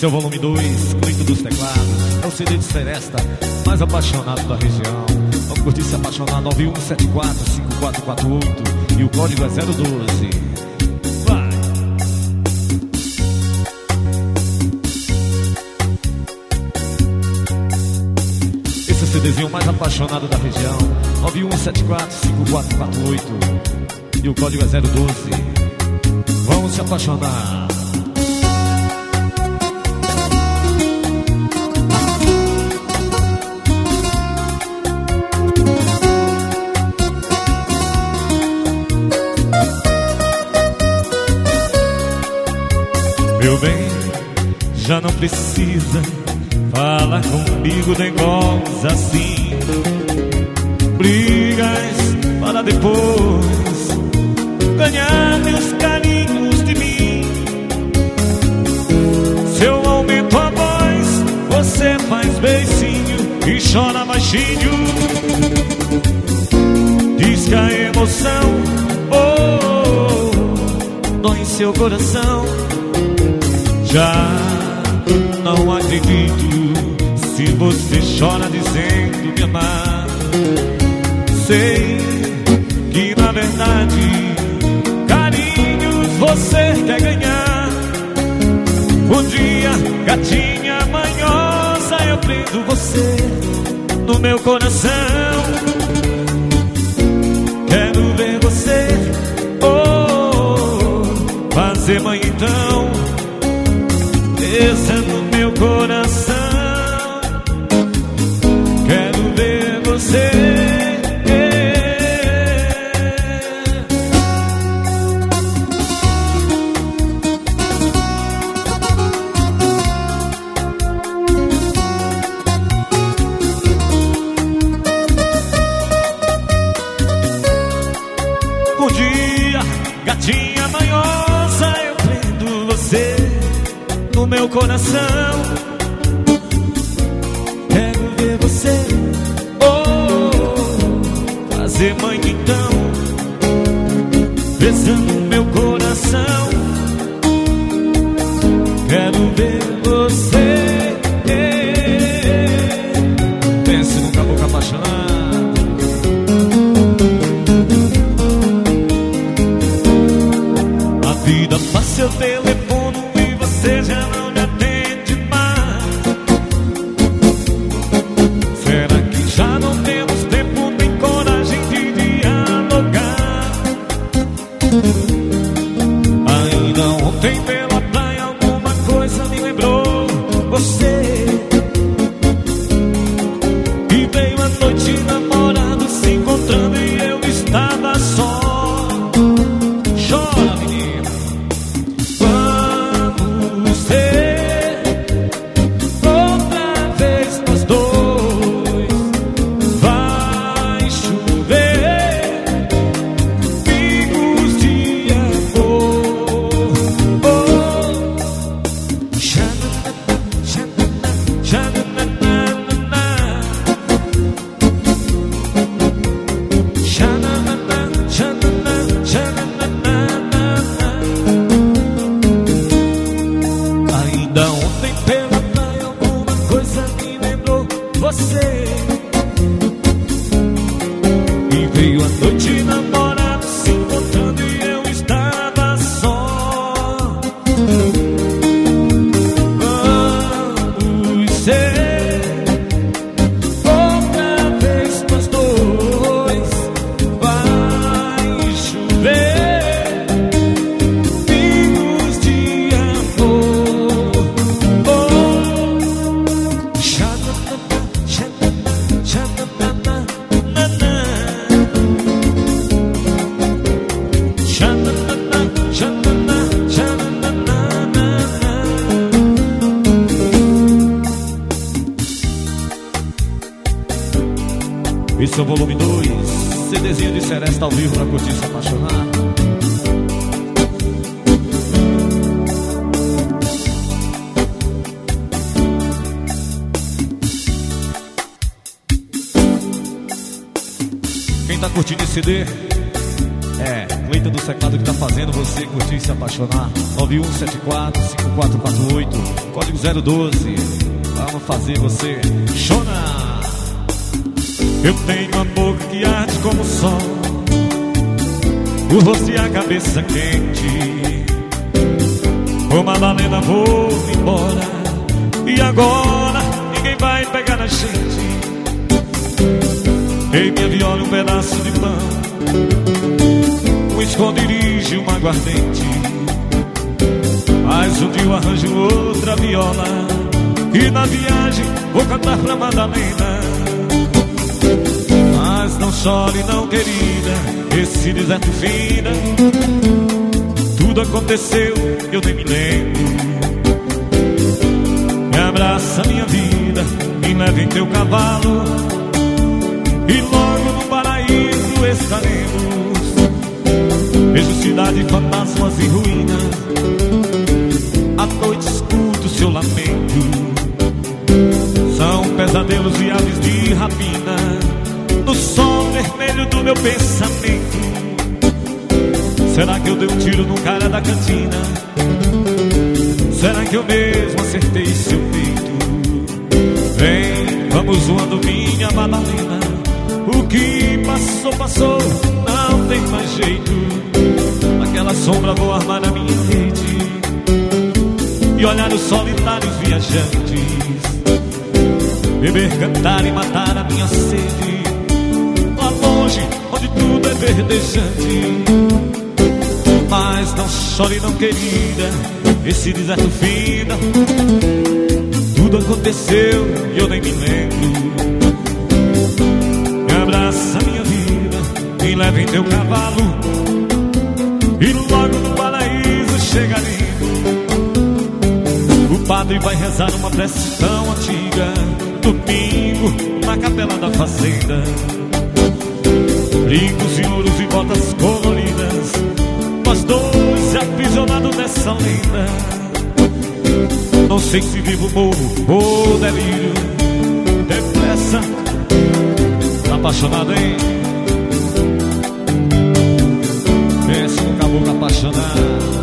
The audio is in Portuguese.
Esse é o volume 2, Cleito dos Teclados. É o CD de Seresta, mais apaixonado da região. Vamos curtir se apaixonar, 91745448. E o código é 012. Vai! Esse é o CDzinho mais apaixonado da região, 91745448. E o código é 012. Vamos se apaixonar. Meu bem, já não precisa falar comigo negócios assim. Brigas para depois ganhar meus carinhos de mim. Se eu aumento a voz, você faz beicinho e chora baixinho. Diz que a emoção, dói em seu coração. Já não acredito se você chora dizendo me amar. Sei que na verdade carinhos você quer ganhar. Um dia, gatinha manhosa, eu prendo você no meu coração. Quero ver você, fazer mãe então. Esse é no meu coração. Quero ver você. Um dia, gatinha manhosa, eu prendo você no meu coração. Quero ver você, fazer mãe então. Besando meu coração. Quero ver você. Pense num caboclo apaixonado. A vida passa, eu telefono e você já não me atende mais. Será que já não temos tempo nem coragem de dialogar? Ainda ontem pela praia alguma coisa me lembrou você. E veio a noite namorado se encontrando e eu estava só. Chora, menina. Vamos ser outra vez nós dois. Vai chover pingos de amor. Ainda ontem pela praia alguma coisa me lembrou você. E veio a noite namorado se encontrando e eu estava só. Vamos ser outra vez nós dois. Vai chover pingos de amor. Esse é o volume 2, CDzinho de Seresta ao vivo pra curtir se apaixonar. Quem tá curtindo esse CD é Cleito Rita do Secado que tá fazendo você curtir e se apaixonar. 9174-5448, código 012. Vamos fazer você chorar. Eu tenho uma boca que arde como o sol, o rosto e a cabeça quente. Ô Madalena, vou embora, e agora ninguém vai pegar na gente. Ei, minha viola, um pedaço de pão, um esconderijo, um aguardente. Mas um dia eu arranjo outra viola, e na viagem vou cantar pra Madalena. Mas não chore não, querida, esse deserto fina. Tudo aconteceu, eu nem me lembro. Me abraça minha vida, me leva em teu cavalo, e logo no paraíso estaremos. Vejo cidade, fantasmas e ruínas, à noite escuto seu lamento. São pesadelos e aves de rapina no sol vermelho do meu pensamento. Será que eu dei um tiro no cara da cantina? Será que eu mesmo acertei seu peito? Vem, vamos zoando minha Madalena. O que passou, passou, não tem mais jeito. Aquela sombra vou armar na minha rede e olhar os solitários viajantes, beber, cantar e matar a minha sede, lá longe, onde tudo é verdejante. Mas não chore não, querida, esse deserto fina. Tudo aconteceu e eu nem me lembro. Me abraça minha vida, me leva em teu cavalo, e logo no paraíso chegarei. O padre vai rezar uma prece tão antiga, domingo na capela da fazenda. Brincos e ouros e botas coloridas, nós dois aprisionados nessa lenda. Não sei se vivo, morro ou delírio, depressa, apaixonado, hein? Pense no caboclo apaixonado.